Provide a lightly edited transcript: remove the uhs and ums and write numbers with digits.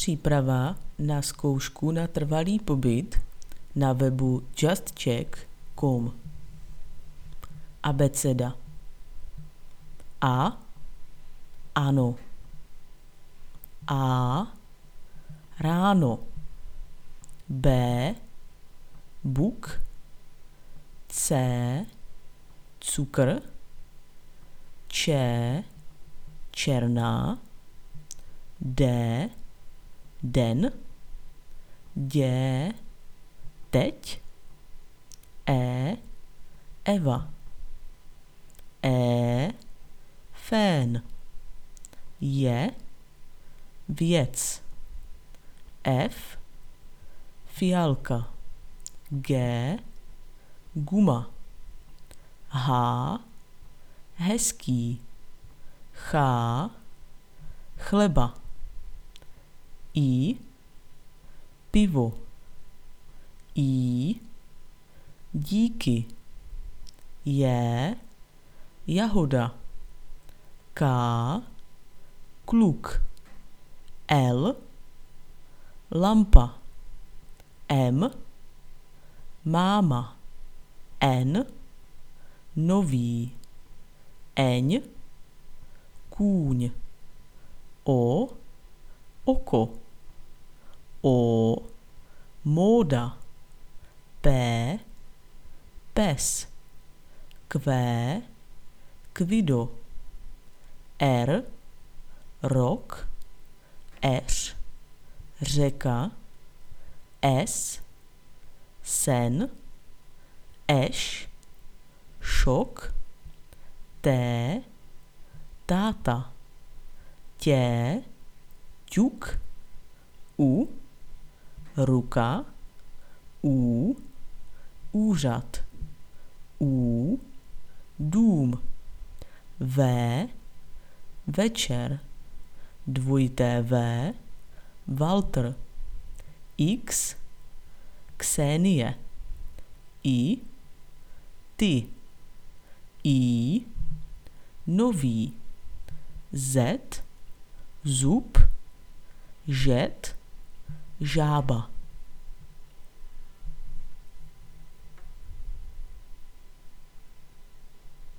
Příprava na zkoušku na trvalý pobyt na webu justcheck.com. Abeceda. A. Ano. A. Ráno. B. Buk. C. Cukr. Č. Černá. D. Den. D. Teď. E. Eva. E. Fén. J. Věc. F. Fialka. G. Guma. H. Hezký. Ch. Chleba. I. Pivo. I. Díky. J. Jahoda. K. Kluk. L. Lampa. M. Máma. N. Nový. Ň. Kůň. O. Oko. O. Móda. P. Pes. Q. Kvido. R. Rok. Š. Řeka. S. Sen. Š. Šok. T. Táta. Tě. Ťuk. U. Ruka. U. Úřad. U. Dům. V. Večer. Dvojité V. Walter. X. Ksenie. I. Ty. I. Nový. Z. Zub. Žet. Žába.